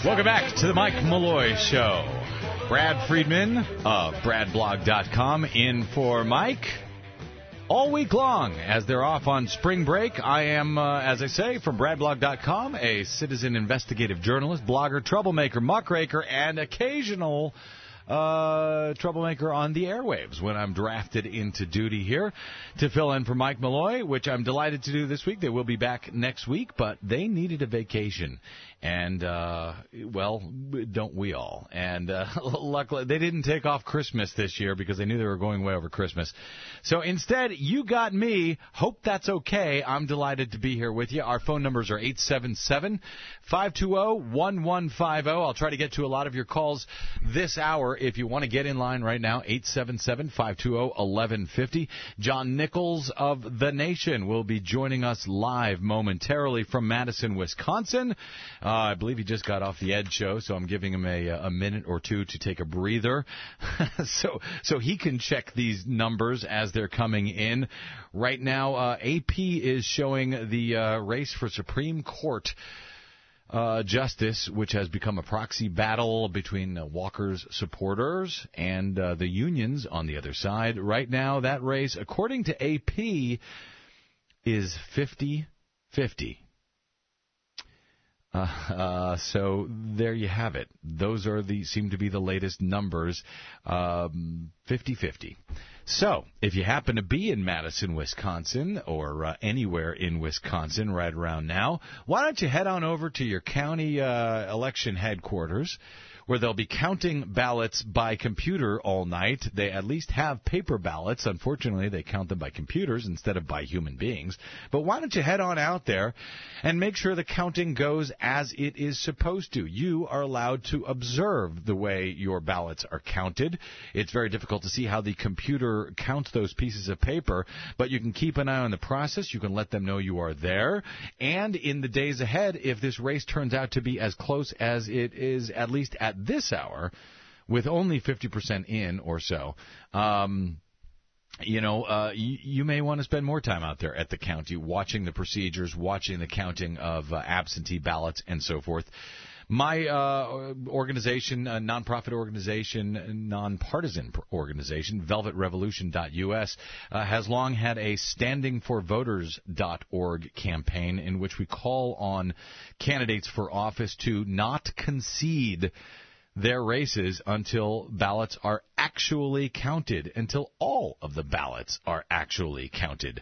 Welcome back to the Mike Malloy Show. Brad Friedman of BradBlog.com in for Mike. All week long, as they're off on spring break, I am, as I say, from BradBlog.com, a citizen investigative journalist, blogger, troublemaker, muckraker, and occasional troublemaker on the airwaves when I'm drafted into duty here to fill in for Mike Malloy, which I'm delighted to do this week. They will be back next week, but they needed a vacation. And, well, don't we all? And luckily, they didn't take off Christmas this year because they knew they were going way over Christmas. So instead, you got me. Hope that's okay. I'm delighted to be here with you. Our phone numbers are 877-520-1150. I'll try to get to a lot of your calls this hour. If you want to get in line right now, 877-520-1150. John Nichols of The Nation will be joining us live momentarily from Madison, Wisconsin. I believe he just got off the Ed show, so I'm giving him a minute or two to take a breather so he can check these numbers as they're coming in. Right now, AP is showing the race for Supreme Court justice, which has become a proxy battle between Walker's supporters and the unions on the other side. Right now, that race, according to AP, is 50-50. So there you have it. Those are seem to be the latest numbers, 50-50. So if you happen to be in Madison, Wisconsin, or anywhere in Wisconsin right around now, why don't you head on over to your county election headquarters, where they'll be counting ballots by computer all night. They at least have paper ballots. Unfortunately, they count them by computers instead of by human beings. But why don't you head on out there and make sure the counting goes as it is supposed to. You are allowed to observe the way your ballots are counted. It's very difficult to see how the computer counts those pieces of paper, but you can keep an eye on the process. You can let them know you are there. And in the days ahead, if this race turns out to be as close as it is, at least at this hour, with only 50% in or so, you may want to spend more time out there at the county watching the procedures, watching the counting of absentee ballots and so forth. My organization, nonprofit organization, nonpartisan organization, velvetrevolution.us, has long had a standingforvoters.org campaign in which we call on candidates for office to not concede their races until ballots are actually counted, until all of the ballots are actually counted.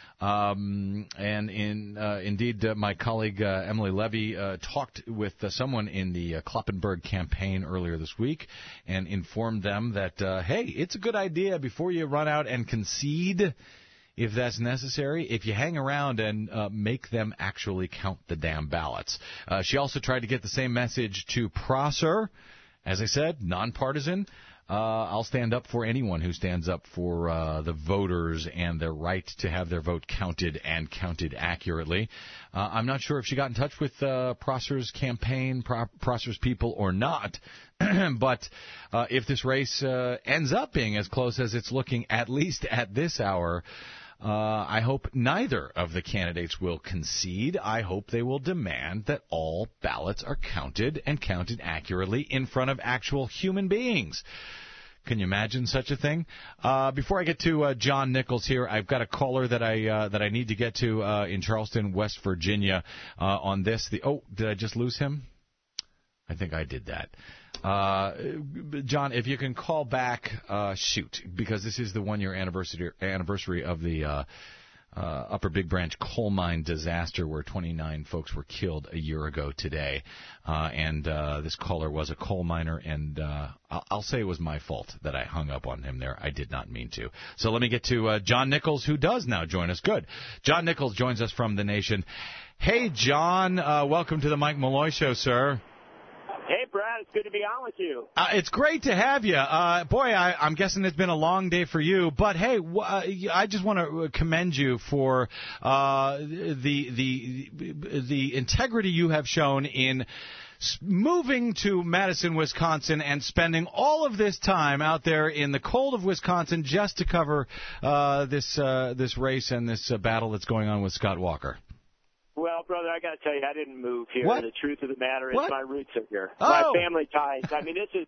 Indeed, my colleague Emily Levy talked with someone in the Kloppenberg campaign earlier this week and informed them that, hey, it's a good idea before you run out and concede, if that's necessary, if you hang around and make them actually count the damn ballots. She also tried to get the same message to Prosser. As I said, nonpartisan. I'll stand up for anyone who stands up for the voters and their right to have their vote counted and counted accurately. I'm not sure if she got in touch with Prosser's campaign, Prosser's people, or not. But if this race ends up being as close as it's looking, at least at this hour, I hope neither of the candidates will concede. I hope they will demand that all ballots are counted and counted accurately in front of actual human beings. Can you imagine such a thing? Before I get to John Nichols here, I've got a caller that I need to get to in Charleston, West Virginia, on this. Did I just lose him? I think I did that. John, if you can call back, because this is the one-year anniversary of the Upper Big Branch coal mine disaster where 29 folks were killed a year ago today. And this caller was a coal miner, and I'll say it was my fault that I hung up on him there. I did not mean to. So let me get to John Nichols, who does now join us. Good. John Nichols joins us from The Nation. Hey, John, welcome to the Mike Malloy Show, sir. Hey, Brad, it's good to be on with you. It's great to have you. I'm guessing it's been a long day for you. But, hey, I just want to commend you for the integrity you have shown in moving to Madison, Wisconsin, and spending all of this time out there in the cold of Wisconsin just to cover this race and this battle that's going on with Scott Walker. Well, Well, brother, I got to tell you, I didn't move here. What? The truth of the matter is What? my roots are here. Oh. My family ties. I mean, this is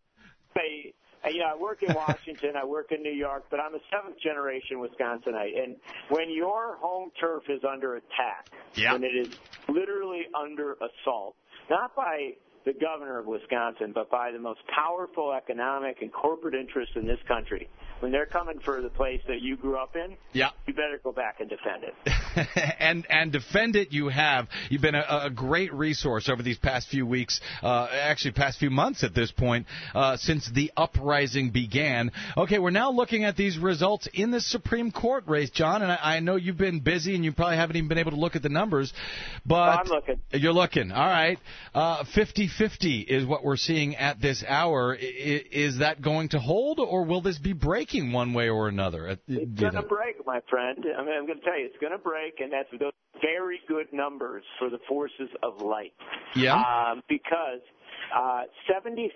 I work in Washington, I work in New York, but I'm a seventh-generation Wisconsinite. And when your home turf is under attack, when it is literally under assault, not by the governor of Wisconsin, but by the most powerful economic and corporate interests in this country, when they're coming for the place that you grew up in, you better go back and defend it. and defend it you have. You've been a great resource over these past few weeks, actually past few months at this point, since the uprising began. Okay, we're now looking at these results in the Supreme Court race, John, and I know you've been busy and you probably haven't even been able to look at the numbers, but I'm looking. You're looking. All right. 50-50 is what we're seeing at this hour. Is that going to hold, or will this be breaking one way or another? It's going to break, my friend. I mean, I'm going to tell you, it's going to break, and that's those very good numbers for the forces of light. Yeah. Because 75%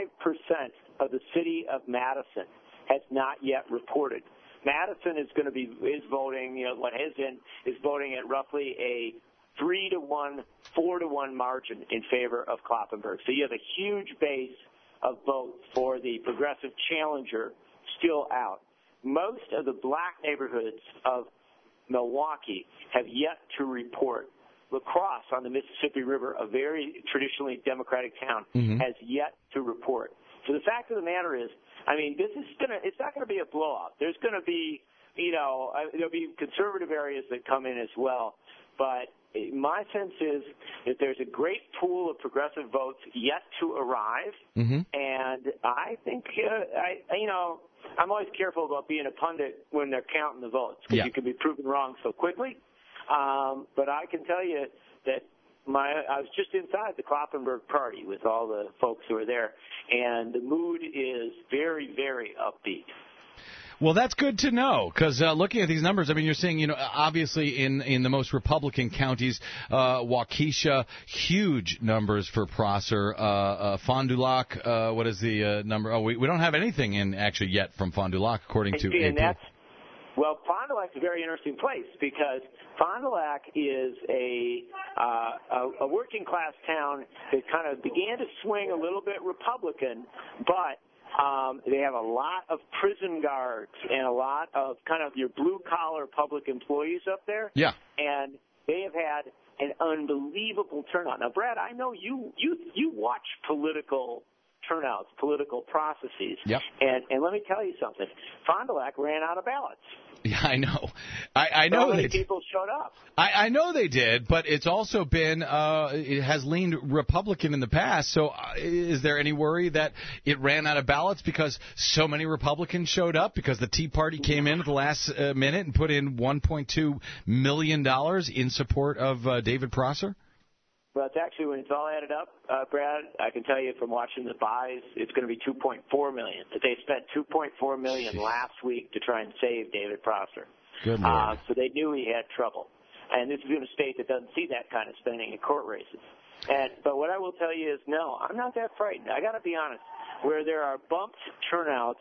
of the city of Madison has not yet reported. Madison is voting, is voting at roughly a 3-to-1, 4-to-1 margin in favor of Kloppenburg. So you have a huge base of votes for the progressive challenger still out. Most of the black neighborhoods of Milwaukee have yet to report. La Crosse on the Mississippi River, a very traditionally Democratic town, has yet to report. So the fact of the matter is, I mean, it's not going to be a blowout. There's going to be, there'll be conservative areas that come in as well. But my sense is that there's a great pool of progressive votes yet to arrive, and I think I'm always careful about being a pundit when they're counting the votes because you can be proven wrong so quickly. But I can tell you that I was just inside the Kloppenburg party with all the folks who are there, and the mood is very, very upbeat. Well, that's good to know, because looking at these numbers, I mean, you're seeing, obviously in the most Republican counties, Waukesha, huge numbers for Prosser. Fond du Lac, what is the number? Oh, we don't have anything in actually yet from Fond du Lac, according to AP. Well, Fond du Lac is a very interesting place because Fond du Lac is a working class town that kind of began to swing a little bit Republican, but they have a lot of prison guards and a lot of kind of your blue-collar public employees up there. Yeah. And they have had an unbelievable turnout. Now, Brad, I know you watch political turnouts, political processes. Yep. And let me tell you something. Fond du Lac ran out of ballots. Yeah, I know. I know so many people showed up. I know they did, but it's also been it has leaned Republican in the past. So is there any worry that it ran out of ballots because so many Republicans showed up, because the Tea Party came in at the last minute and put in $1.2 million in support of David Prosser? Well, it's actually, when it's all added up, Brad, I can tell you from watching the buys, it's going to be $2.4 million. They spent $2.4 million last week to try and save David Prosser. Good Lord. So they knew he had trouble. And this is in a state that doesn't see that kind of spending in court races. But what I will tell you is, no, I'm not that frightened. I got to be honest. Where there are bumped turnouts,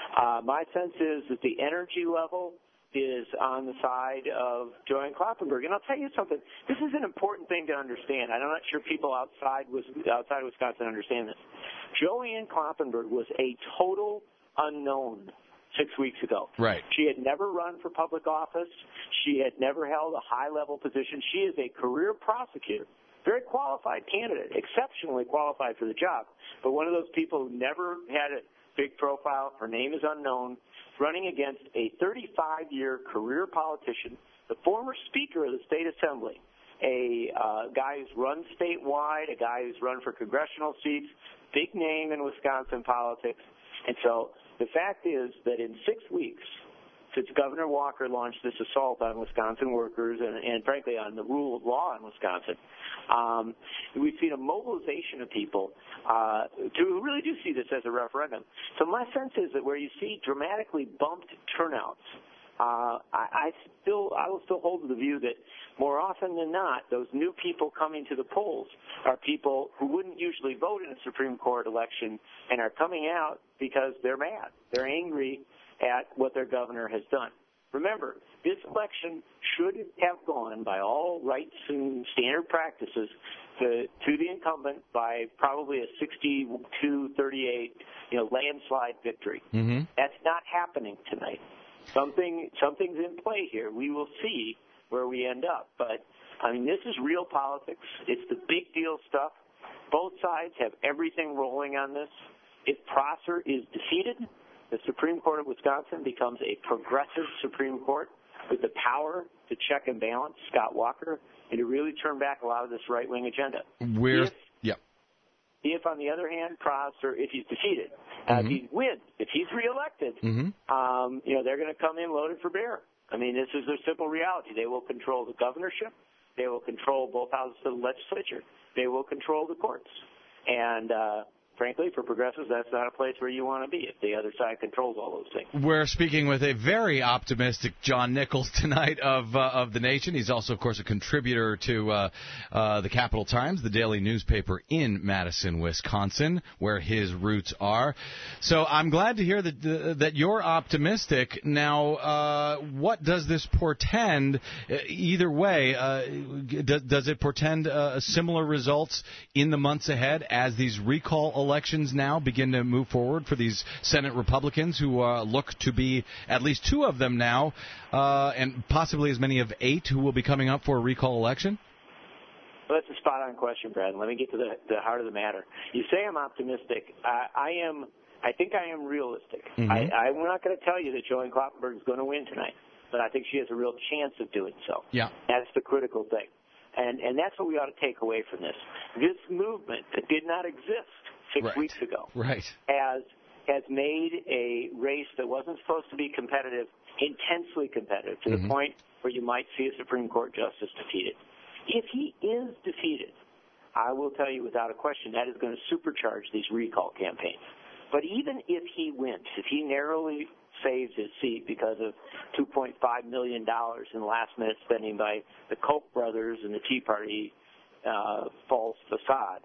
my sense is that the energy level is on the side of Joanne Kloppenburg. And I'll tell you something. This is an important thing to understand. I'm not sure people outside Wisconsin understand this. Joanne Kloppenburg was a total unknown 6 weeks ago. Right. She had never run for public office. She had never held a high-level position. She is a career prosecutor, very qualified candidate, exceptionally qualified for the job, but one of those people who never had a big profile. Her name is unknown, running against a 35-year career politician, the former Speaker of the State Assembly, a guy who's run statewide, a guy who's run for congressional seats, big name in Wisconsin politics. And so the fact is that in 6 weeks, since Governor Walker launched this assault on Wisconsin workers and frankly, on the rule of law in Wisconsin, we've seen a mobilization of people who really do see this as a referendum. So my sense is that where you see dramatically bumped turnouts, I will still hold to the view that more often than not, those new people coming to the polls are people who wouldn't usually vote in a Supreme Court election and are coming out because they're mad. They're angry at what their governor has done. remember, this election should have gone by all rights and standard practices to the incumbent by probably a 62-38, landslide victory. Mm-hmm. That's not happening tonight. Something's in play here. We will see where we end up. But, this is real politics. It's the big deal stuff. Both sides have everything rolling on this. If Prosser is defeated, the Supreme Court of Wisconsin becomes a progressive Supreme Court with the power to check and balance Scott Walker and to really turn back a lot of this right-wing agenda. If, on the other hand, Prosser, if he's defeated, if he wins, if he's reelected, they're going to come in loaded for bear. This is a simple reality. They will control the governorship. They will control both houses of the legislature. They will control the courts. And frankly, for progressives, that's not a place where you want to be if the other side controls all those things. We're speaking with a very optimistic John Nichols tonight of The Nation. He's also, of course, a contributor to the Capital Times, the daily newspaper in Madison, Wisconsin, where his roots are. So I'm glad to hear that you're optimistic. Now, what does this portend? Either way, does it portend similar results in the months ahead as these recall elections now begin to move forward for these Senate Republicans who look to be at least 2 of them now, and possibly as many of 8 who will be coming up for a recall election? Well, that's a spot-on question, Brad. Let me get to the heart of the matter. You say I'm optimistic. I think I am realistic. Mm-hmm. I'm not going to tell you that Joanne Kloppenburg is going to win tonight, but I think she has a real chance of doing so. Yeah. That's the critical thing. And that's what we ought to take away from this. This movement that did not exist 6 weeks ago has made a race that wasn't supposed to be competitive, intensely competitive, to the point where you might see a Supreme Court justice defeated. If he is defeated, I will tell you without a question that is going to supercharge these recall campaigns. But even if he wins, if he narrowly saves his seat because of $2.5 million in last-minute spending by the Koch brothers and the Tea Party false facade,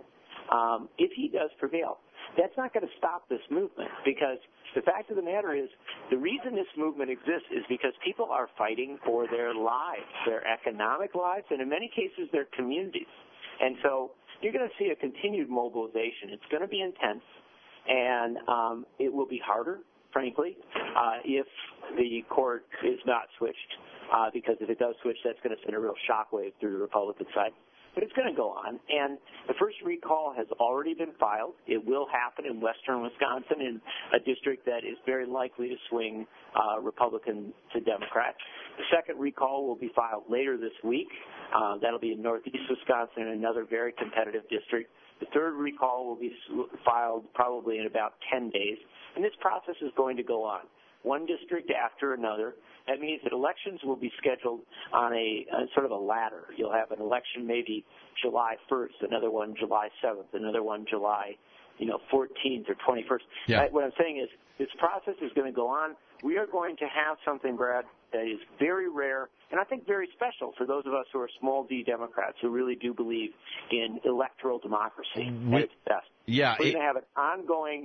if he does prevail, that's not going to stop this movement, because the fact of the matter is the reason this movement exists is because people are fighting for their lives, their economic lives, and in many cases their communities. And so you're going to see a continued mobilization. It's going to be intense, and it will be harder, frankly, if the court is not switched, because if it does switch, that's going to send a real shockwave through the Republican side. But it's going to go on, and the first recall has already been filed. It will happen in western Wisconsin in a district that is very likely to swing Republican to Democrat. The second recall will be filed later this week. That'll be in northeast Wisconsin, another very competitive district. The third recall will be filed probably in about 10 days, and this process is going to go on, one district after another. That means that elections will be scheduled on a sort of a ladder. You'll have an election maybe July 1st, another one July 7th, another one July 14th or 21st. Yeah. What I'm saying is this process is going to go on. We are going to have something, Brad, that is very rare and I think very special for those of us who are small d Democrats who really do believe in electoral democracy at its best. Yeah, We're going to have an ongoing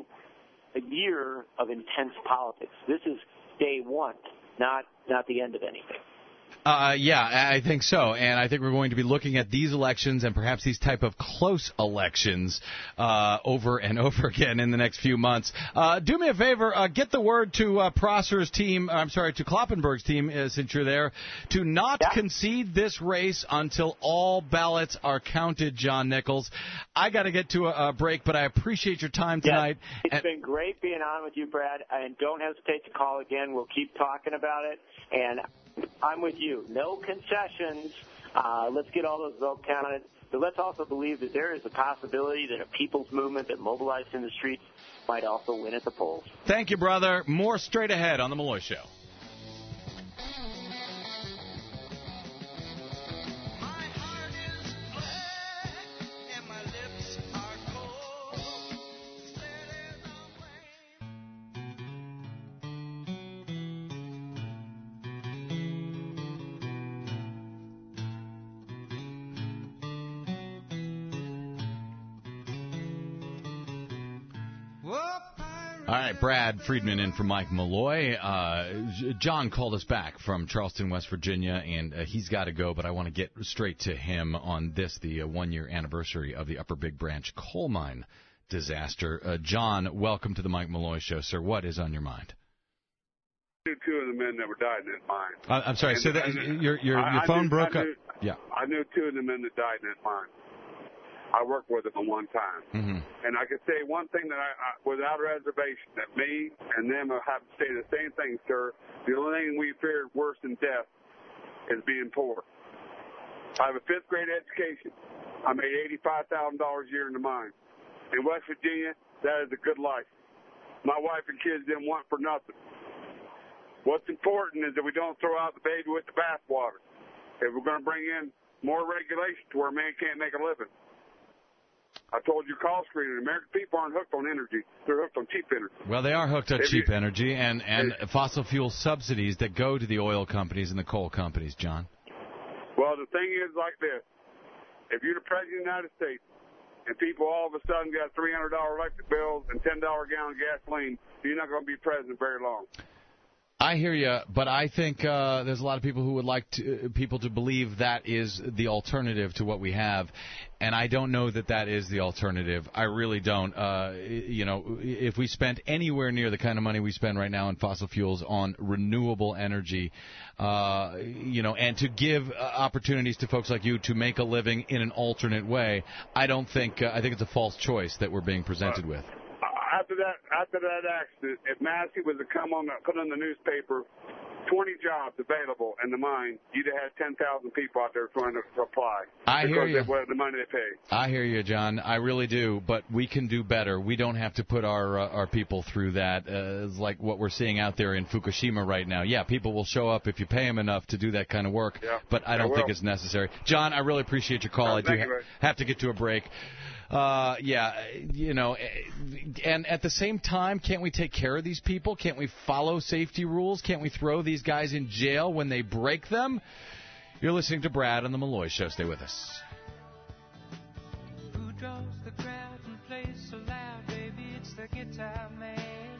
year of intense politics. This is day one, not the end of anything. Yeah, I think so, and I think we're going to be looking at these elections and perhaps these type of close elections over and over again in the next few months. Do me a favor, get the word to Prosser's team, to Kloppenburg's team, since you're there, to not concede this race until all ballots are counted, John Nichols. I got to get to a break, but I appreciate your time tonight. It's been great being on with you, Brad, and don't hesitate to call again. We'll keep talking about it, and I'm with you. No concessions. Let's get all those votes counted. But let's also believe that there is a possibility that a people's movement that mobilized in the streets might also win at the polls. Thank you, brother. More straight ahead on The Malloy Show. All right, Brad Friedman in for Mike Malloy. John called us back from Charleston, West Virginia, and he's got to go, but I want to get straight to him on this, the one-year anniversary of the Upper Big Branch coal mine disaster. John, welcome to the Mike Malloy Show, sir. What is on your mind? Two of the men that were died in that mine. I'm sorry, so your phone broke up. Yeah. I knew two of the men that died in that mine. I worked with them at one time. Mm-hmm. And I can say one thing that I without reservation, that me and them have to say the same thing, sir. The only thing we fear worse than death is being poor. I have a 5th grade education. I made $85,000 a year in the mine. In West Virginia, that is a good life. My wife and kids didn't want for nothing. What's important is that we don't throw out the baby with the bathwater. If we're going to bring in more regulation to where a man can't make a living. I told you call screening. American people aren't hooked on energy. They're hooked on cheap energy. Well, they are hooked on cheap energy and fossil fuel subsidies that go to the oil companies and the coal companies, John. Well, the thing is like this. If you're the President of the United States and people all of a sudden got $300 electric bills and $10 a gallon gasoline, you're not going to be president very long. I hear you, but I think there's a lot of people who would like people to believe that is the alternative to what we have, and I don't know that is the alternative. I really don't. If we spent anywhere near the kind of money we spend right now in fossil fuels on renewable energy, and to give opportunities to folks like you to make a living in an alternate way, I don't think. I think it's a false choice that we're being presented with. After that accident, if Massey was to put on the newspaper 20 jobs available in the mine, you'd have had 10,000 people out there trying to apply. I hear you. Because of the money they pay. I hear you, John. I really do. But we can do better. We don't have to put our people through that. Like what we're seeing out there in Fukushima right now. Yeah, people will show up if you pay them enough to do that kind of work. Yeah, but I don't think it's necessary. John, I really appreciate your call. I do have to get to a break. And at the same time, can't we take care of these people? Can't we follow safety rules? Can't we throw these guys in jail when they break them? You're listening to Brad on the Malloy Show. Stay with us. Who draws the crowd and plays so loud, baby? It's the guitar man.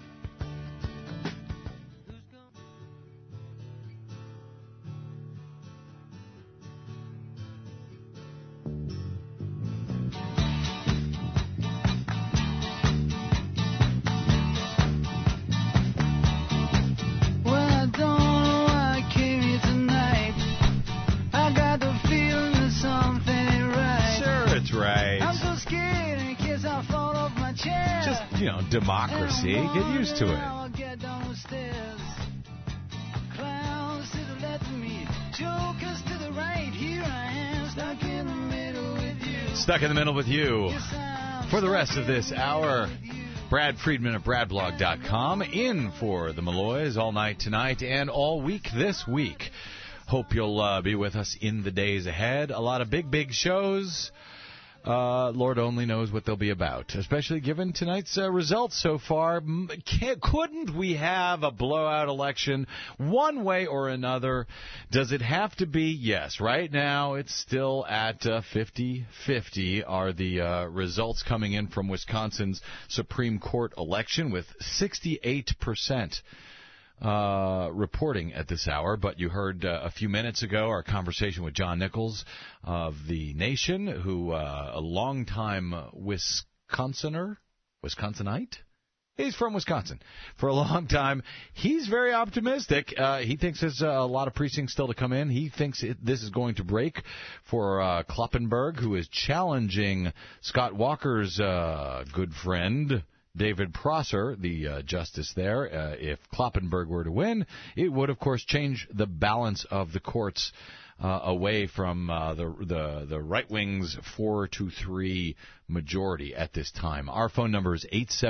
Right. I'm so scared in case I fall off my chair. Just, democracy. Get used to it. I'll get down the stairs. Clowns to the left of me, jokers to the right. Here I am, stuck in the middle with you. Stuck in the middle with you. For the rest of this hour, Brad Friedman of BradBlog.com in for the Malloys all night tonight and all week this week. Hope you'll be with us in the days ahead. A lot of big shows. Lord only knows what they'll be about, especially given tonight's results so far. Couldn't we have a blowout election one way or another? Does it have to be? Yes. Right now, it's still at 50-50 are the results coming in from Wisconsin's Supreme Court election with 68%. Reporting at this hour, but you heard a few minutes ago our conversation with John Nichols of The Nation, who a longtime Wisconsinite. He's from Wisconsin for a long time. He's very optimistic. He thinks there's a lot of precincts still to come in. He thinks this is going to break for Kloppenburg, who is challenging Scott Walker's good friend, David Prosser, the justice there. If Kloppenburg were to win, it would, of course, change the balance of the courts away from the right wing's 4-3 majority at this time. Our phone number is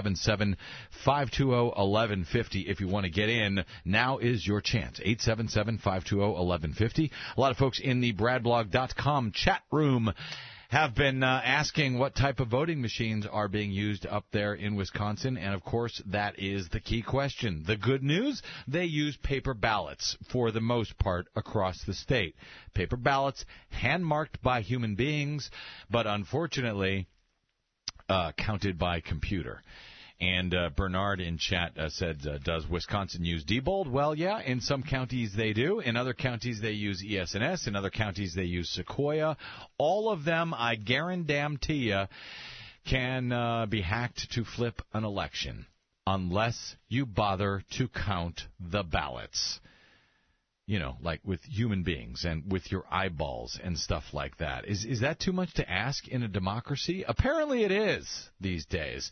877-520-1150. If you want to get in, now is your chance. 877-520-1150. A lot of folks in the BradBlog.com chat room have been asking what type of voting machines are being used up there in Wisconsin, and of course that is the key question. The good news, they use paper ballots for the most part across the state. Paper ballots hand-marked by human beings, but unfortunately counted by computer. And Bernard in chat said, does Wisconsin use Diebold? Well, yeah, in some counties they do. In other counties they use ES&S. In other counties they use Sequoia. All of them, I guarantee you, can be hacked to flip an election unless you bother to count the ballots. You know, like with human beings and with your eyeballs and stuff like that. Is that too much to ask in a democracy? Apparently it is these days.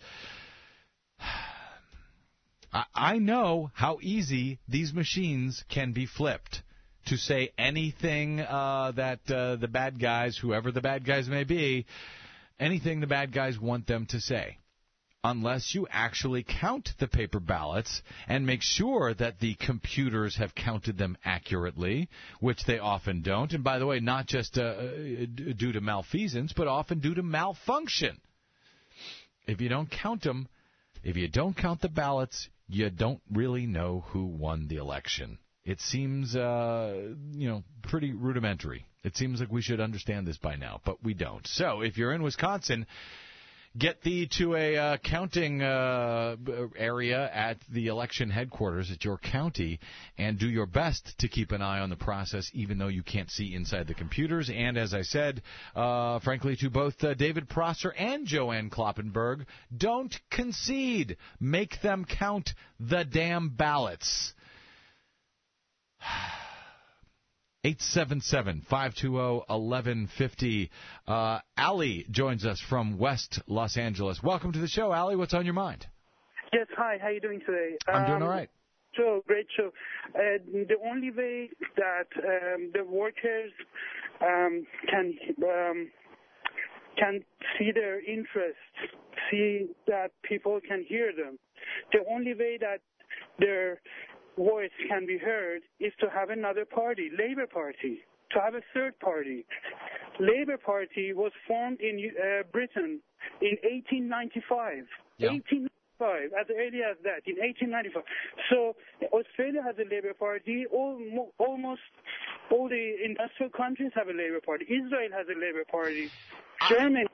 I know how easy these machines can be flipped to say anything that the bad guys, whoever the bad guys may be, anything the bad guys want them to say, unless you actually count the paper ballots and make sure that the computers have counted them accurately, which they often don't. And by the way, not just due to malfeasance, but often due to malfunction. If you don't count them, if you don't count the ballots, you don't really know who won the election. It seems, pretty rudimentary. It seems like we should understand this by now, but we don't. So if you're in Wisconsin, get thee to a counting area at the election headquarters at your county and do your best to keep an eye on the process, even though you can't see inside the computers. And as I said, frankly, to both David Prosser and Joanne Kloppenberg, don't concede. Make them count the damn ballots. 877-520-1150. Allie joins us from West Los Angeles. Welcome to the show, Allie. What's on your mind? Yes, hi. How are you doing today? I'm doing all right. Great show. The only way that the workers can see their interests, see that people can hear them, the only way that their voice can be heard is to have another party, Labour Party, to have a third party. Labour Party was formed in Britain in 1895. Yeah. 1895, as early as that, in 1895. So Australia has a Labour Party. Almost all the industrial countries have a Labour Party. Israel has a Labour Party. Germany.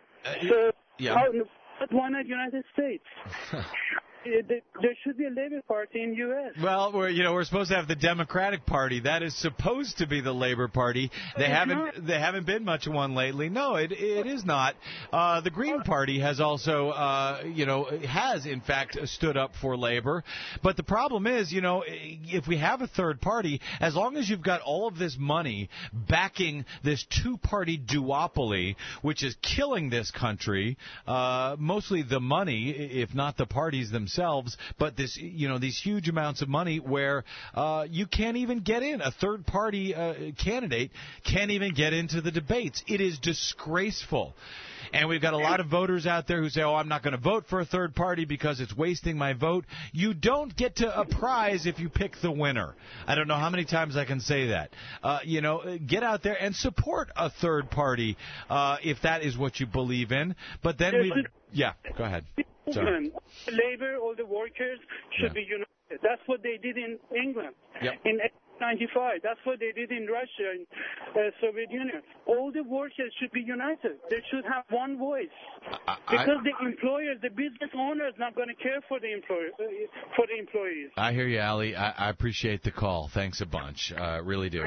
Why not United States? There should be a Labour Party in U.S. Well, we're supposed to have the Democratic Party. That is supposed to be the Labour Party. They haven't been much of one lately. No, it is not. The Green Party has also has in fact stood up for labor. But the problem is, if we have a third party, as long as you've got all of this money backing this two-party duopoly, which is killing this country, mostly the money, if not the parties themselves, but this, these huge amounts of money where you can't even get in. A third-party candidate can't even get into the debates. It is disgraceful. And we've got a lot of voters out there who say, I'm not going to vote for a third party because it's wasting my vote. You don't get to a prize if you pick the winner. I don't know how many times I can say that. Get out there and support a third party if that is what you believe in. But then go ahead. Sorry. Labor, all the workers should be united. That's what they did in England in 1895. That's what they did in Russia, in Soviet Union. All the workers should be united. They should have one voice. Because the employers, the business owners, not going to care for the employees. I hear you, Ali. I appreciate the call. Thanks a bunch. Really do.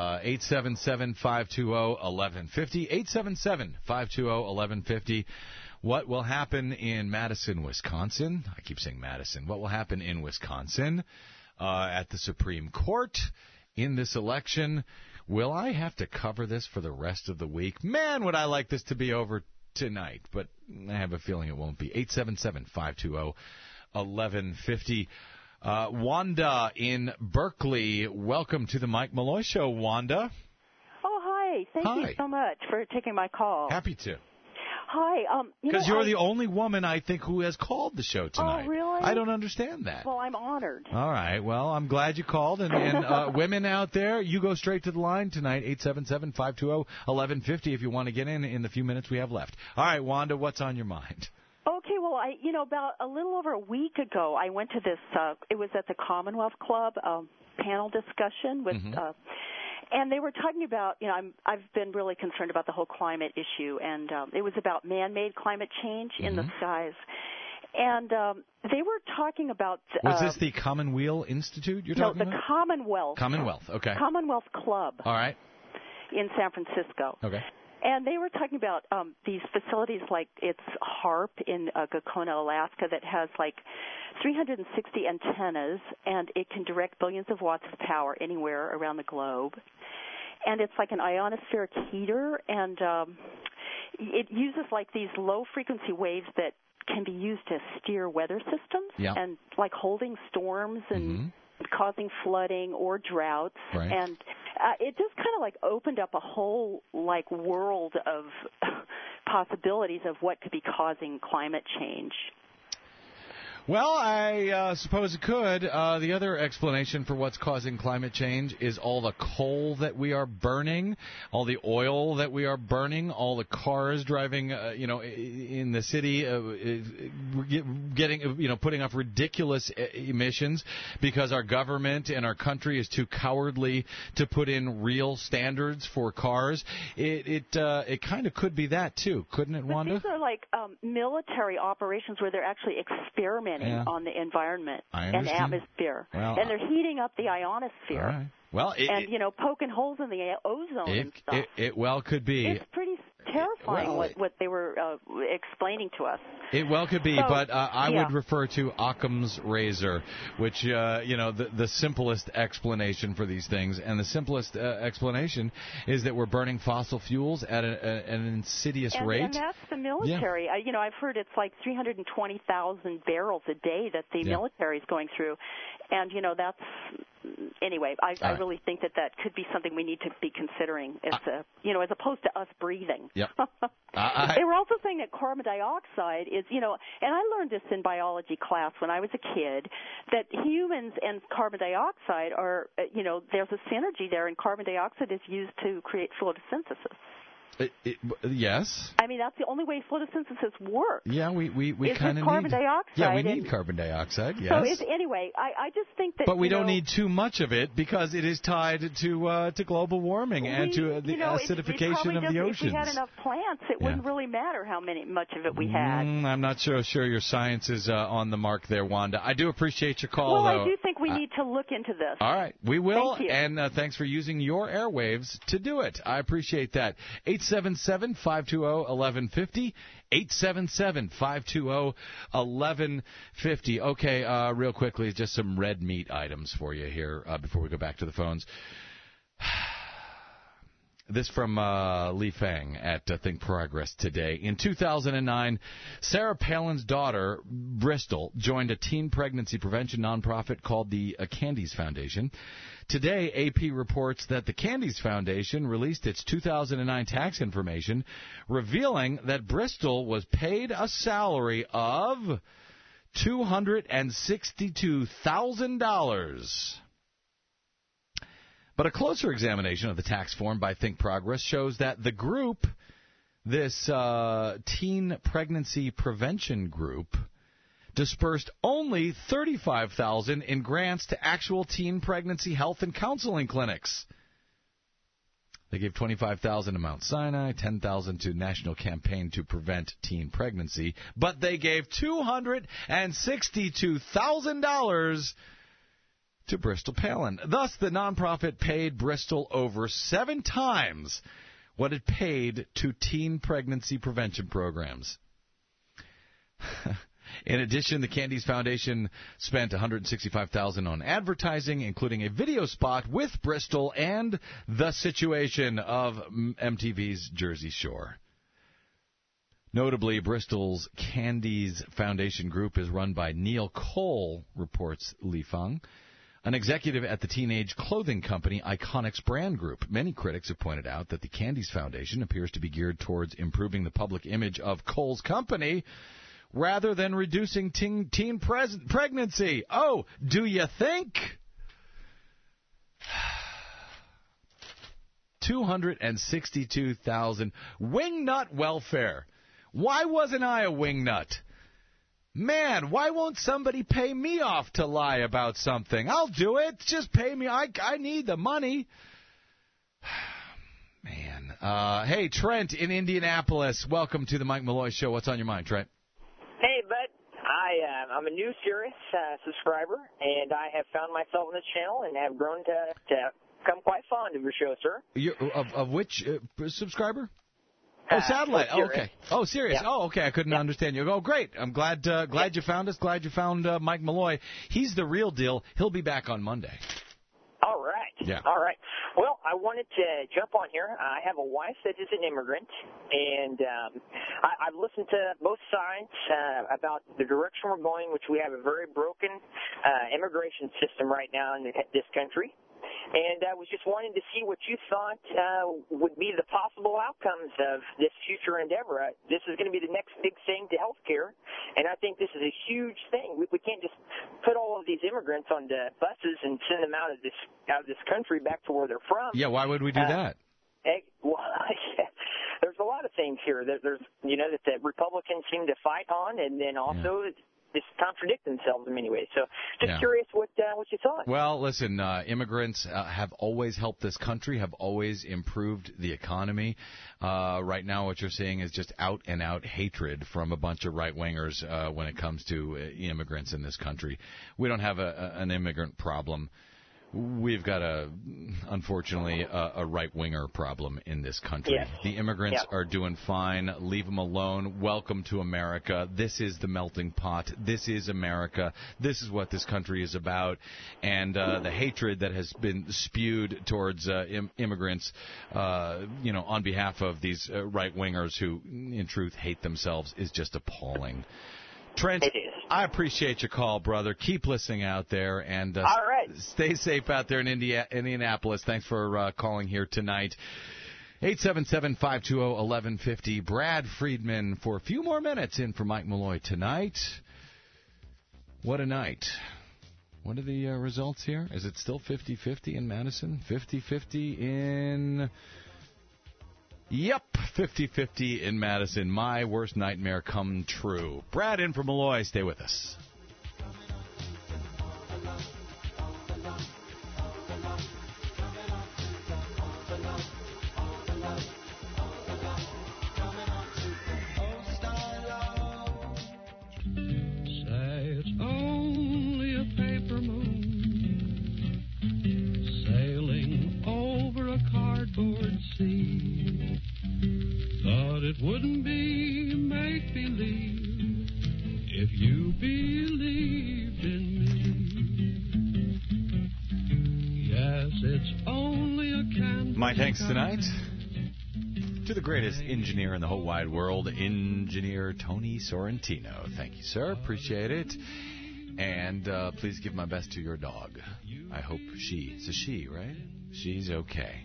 877-520-1150. 877-520-1150. What will happen in Madison, Wisconsin? I keep saying Madison. What will happen in Wisconsin at the Supreme Court in this election? Will I have to cover this for the rest of the week? Man, would I like this to be over tonight, but I have a feeling it won't be. 877-520-1150. Wanda in Berkeley, welcome to the Mike Malloy Show, Wanda. Oh, hi. Thank you so much for taking my call. Happy to. Hi. Because you're the only woman, I think, who has called the show tonight. Oh, really? I don't understand that. Well, I'm honored. All right. Well, I'm glad you called. And women out there, you go straight to the line tonight, 877-520-1150, if you want to get in the few minutes we have left. All right, Wanda, what's on your mind? Okay, well, about a little over a week ago, I went to this, it was at the Commonwealth Club panel discussion with and they were talking about, I've been really concerned about the whole climate issue, and it was about man-made climate change in the skies. And they were talking about... Was this the Commonweal Institute you're talking about? No, the Commonwealth. Commonwealth, okay. Commonwealth Club. All right. In San Francisco. Okay. And they were talking about these facilities like it's HARP in Gakona, Alaska, that has like 360 antennas, and it can direct billions of watts of power anywhere around the globe. And it's like an ionospheric heater, and it uses like these low-frequency waves that can be used to steer weather systems and like holding storms and causing flooding or droughts. Right. And it just kind of like opened up a whole like world of possibilities of what could be causing climate change. Well, I suppose it could. The other explanation for what's causing climate change is all the coal that we are burning, all the oil that we are burning, all the cars driving, in the city, putting off ridiculous emissions because our government and our country is too cowardly to put in real standards for cars. It kind of could be that too, couldn't it, Wanda? But these are like military operations where they're actually experimenting on the environment and atmosphere. Well, and they're heating up the ionosphere. All right. Well, poking holes in the ozone and stuff. It well could be. It's pretty terrifying what they were explaining to us. It well could be, but I would refer to Occam's razor, which, the simplest explanation for these things. And the simplest explanation is that we're burning fossil fuels at an insidious rate. And that's the military. Yeah. I've heard it's like 320,000 barrels a day that the military is going through. And, that's... Anyway, I really think that could be something we need to be considering as opposed to us breathing. Yep. They were also saying that carbon dioxide is, and I learned this in biology class when I was a kid, that humans and carbon dioxide are, there's a synergy there, and carbon dioxide is used to create photosynthesis. Yes. I mean, that's the only way photosynthesis works. Yeah, we kind of need carbon dioxide. Yeah, we need carbon dioxide. Yes. So anyway, I just think that. But we don't need too much of it because it is tied to global warming and to the acidification of the oceans. If we had enough plants, it wouldn't really matter how much of it we had. I'm not sure your science is on the mark there, Wanda. I do appreciate your call, though. I do think we need to look into this. All right, we will. Thank you. And thanks for using your airwaves to do it. I appreciate that. 877-520-1150. 877-520-1150. Okay, real quickly, just some red meat items for you here before we go back to the phones. This from Lee Fang at Think Progress today. In 2009, Sarah Palin's daughter, Bristol, joined a teen pregnancy prevention nonprofit called the Candies Foundation. Today, AP reports that the Candies Foundation released its 2009 tax information, revealing that Bristol was paid a salary of $262,000. But a closer examination of the tax form by Think Progress shows that the group, this teen pregnancy prevention group, dispersed only $35,000 in grants to actual teen pregnancy health and counseling clinics. They gave $25,000 to Mount Sinai, $10,000 to National Campaign to Prevent Teen Pregnancy, but they gave $262,000 to Bristol Palin. Thus, the nonprofit paid Bristol over 7 times what it paid to teen pregnancy prevention programs. In addition, the Candies Foundation spent $165,000 on advertising, including a video spot with Bristol and The Situation of MTV's Jersey Shore. Notably, Bristol's Candies Foundation group is run by Neil Cole, reports Li Feng, an executive at the teenage clothing company Iconics Brand Group. Many critics have pointed out that the Candies Foundation appears to be geared towards improving the public image of Cole's company rather than reducing teen pregnancy. Oh, do you think? $262,000. Wingnut welfare. Why wasn't I a wingnut? Man, why won't somebody pay me off to lie about something? I'll do it. Just pay me. I need the money. Man. Hey, Trent in Indianapolis. Welcome to the Mike Malloy Show. What's on your mind, Trent? Hey, bud. I'm a new Sirius subscriber, and I have found myself on this channel and have grown to become quite fond of your show, sir. Of which subscriber? Oh, satellite. Oh, okay. Oh, Sirius. Yeah. Oh, okay. I couldn't understand you. Oh, great. I'm glad you found us. Glad you found Mike Malloy. He's the real deal. He'll be back on Monday. All right. Yeah. All right. Well, I wanted to jump on here. I have a wife that is an immigrant, and I've listened to both sides about the direction we're going, which we have a very broken immigration system right now in this country. And I was just wanting to see what you thought would be the possible outcomes of this future endeavor. This is going to be the next big thing to healthcare, and I think this is a huge thing. We can't just put all of these immigrants on the buses and send them out of this country back to where they're from. Yeah, why would we do that? Well, there's a lot of things here. There's that the Republicans seem to fight on, and then also. Yeah. Just contradict themselves in many ways. So just curious what you thought. Well, listen, immigrants have always helped this country, have always improved the economy. Right now what you're seeing is just out-and-out hatred from a bunch of right-wingers when it comes to immigrants in this country. We don't have an immigrant problem. We've got, unfortunately, a right-winger problem in this country. Yes. The immigrants are doing fine. Leave them alone. Welcome to America. This is the melting pot. This is America. This is what this country is about. And the hatred that has been spewed towards immigrants, on behalf of these right-wingers who, in truth, hate themselves is just appalling. Trent, I appreciate your call, brother. Keep listening out there, and all right. Stay safe out there in Indianapolis. Thanks for calling here tonight. 877-520-1150. Brad Friedman for a few more minutes in for Mike Malloy tonight. What a night. What are the results here? Is it still 50-50 in Madison? 50-50 in... Yep, 50-50 in Madison. My worst nightmare come true. Brad in for Malloy. Stay with us. Say it's only a paper moon sailing over a cardboard sea. Thought it wouldn't be make-believe if you believed in me. Yes, it's only a candle. My thanks tonight to the greatest engineer in the whole wide world, Engineer Tony Sorrentino. Thank you, sir. Appreciate it. And please give my best to your dog. I hope it's a she, right? She's okay.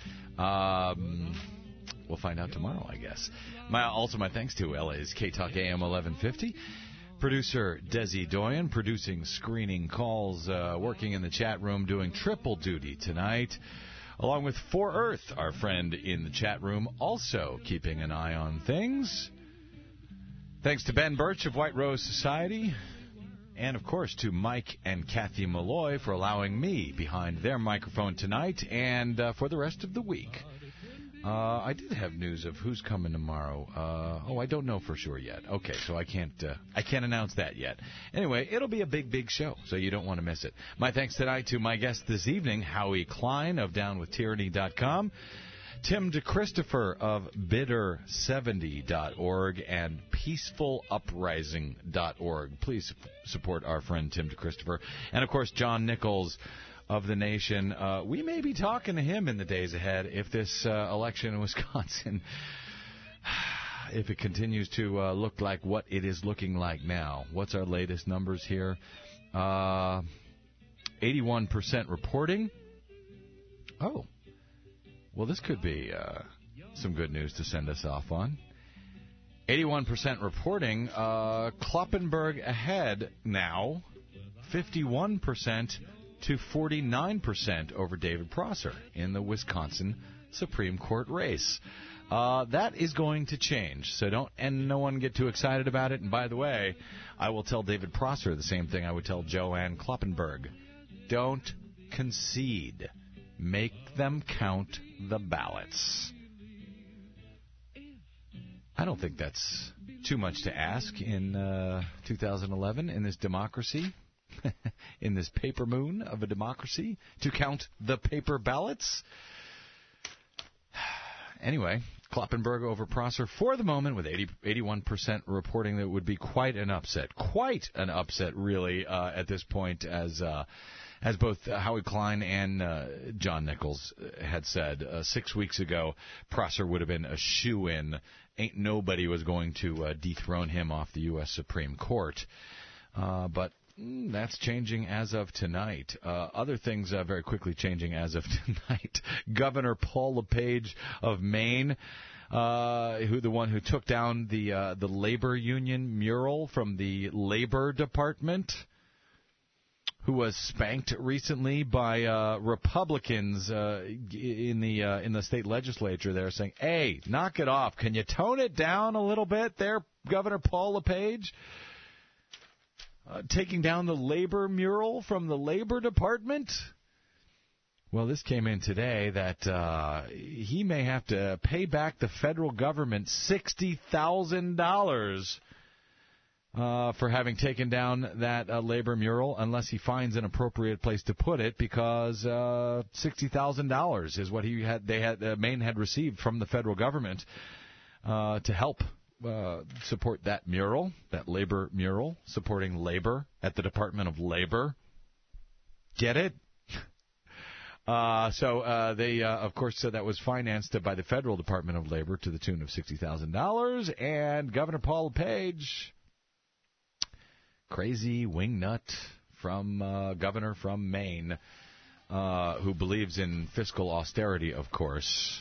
We'll find out tomorrow, I guess. My thanks to LA's K-Talk AM 1150. Producer Desi Doyen, producing screening calls, working in the chat room, doing triple duty tonight. Along with For Earth, our friend in the chat room, also keeping an eye on things. Thanks to Ben Birch of White Rose Society. And, of course, to Mike and Kathy Malloy for allowing me behind their microphone tonight and for the rest of the week. I did have news of who's coming tomorrow. I don't know for sure yet. Okay, so I can't announce that yet. Anyway, it'll be a big show, so you don't want to miss it. My thanks tonight to my guest this evening, Howie Klein of DownWithTyranny.com, Tim DeChristopher of Bitter70.org and PeacefulUprising.org. Please support our friend Tim DeChristopher. And, of course, John Nichols of The Nation. We may be talking to him in the days ahead if this election in Wisconsin, if it continues to look like what it is looking like now. What's our latest numbers here? 81% reporting. Oh. Well, this could be some good news to send us off on. 81% reporting. Kloppenberg ahead now. 51% to 49% over David Prosser in the Wisconsin Supreme Court race. That is going to change, so no one get too excited about it. And by the way, I will tell David Prosser the same thing I would tell Joanne Kloppenberg. Don't concede. Make them count the ballots. I don't think that's too much to ask in 2011 in this democracy, in this paper moon of a democracy, to count the paper ballots. Anyway, Kloppenberg over Prosser for the moment with 81% reporting that it would be quite an upset. Quite an upset, really, at this point, as both Howie Klein and John Nichols had said 6 weeks ago. Prosser would have been a shoo-in. Ain't nobody was going to dethrone him off the U.S. Supreme Court. But that's changing as of tonight. Other things very quickly changing as of tonight. Governor Paul LePage of Maine, the one who took down the labor union mural from the Labor Department, who was spanked recently by Republicans in the state legislature there, saying, "Hey, knock it off. Can you tone it down a little bit there, Governor Paul LePage?" Taking down the labor mural from the Labor Department? Well, this came in today that he may have to pay back the federal government $60,000 for having taken down that labor mural, unless he finds an appropriate place to put it, because $60,000 is what Maine had received from the federal government to help support that mural, that labor mural, supporting labor at the Department of Labor. Get it? So they, of course, that was financed by the Federal Department of Labor to the tune of $60,000, and Governor Paul LePage, crazy wingnut governor from Maine, who believes in fiscal austerity, of course,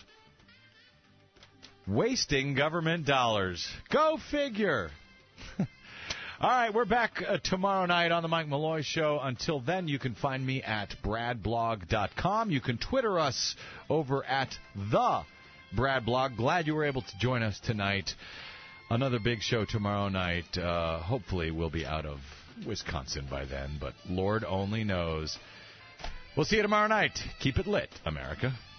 wasting government dollars. Go figure. All right, we're back tomorrow night on the Mike Malloy Show. Until then, you can find me at bradblog.com. You can Twitter us over at the Bradblog. Glad you were able to join us tonight. Another big show tomorrow night. Hopefully we'll be out of Wisconsin by then, but Lord only knows. We'll see you tomorrow night. Keep it lit, America.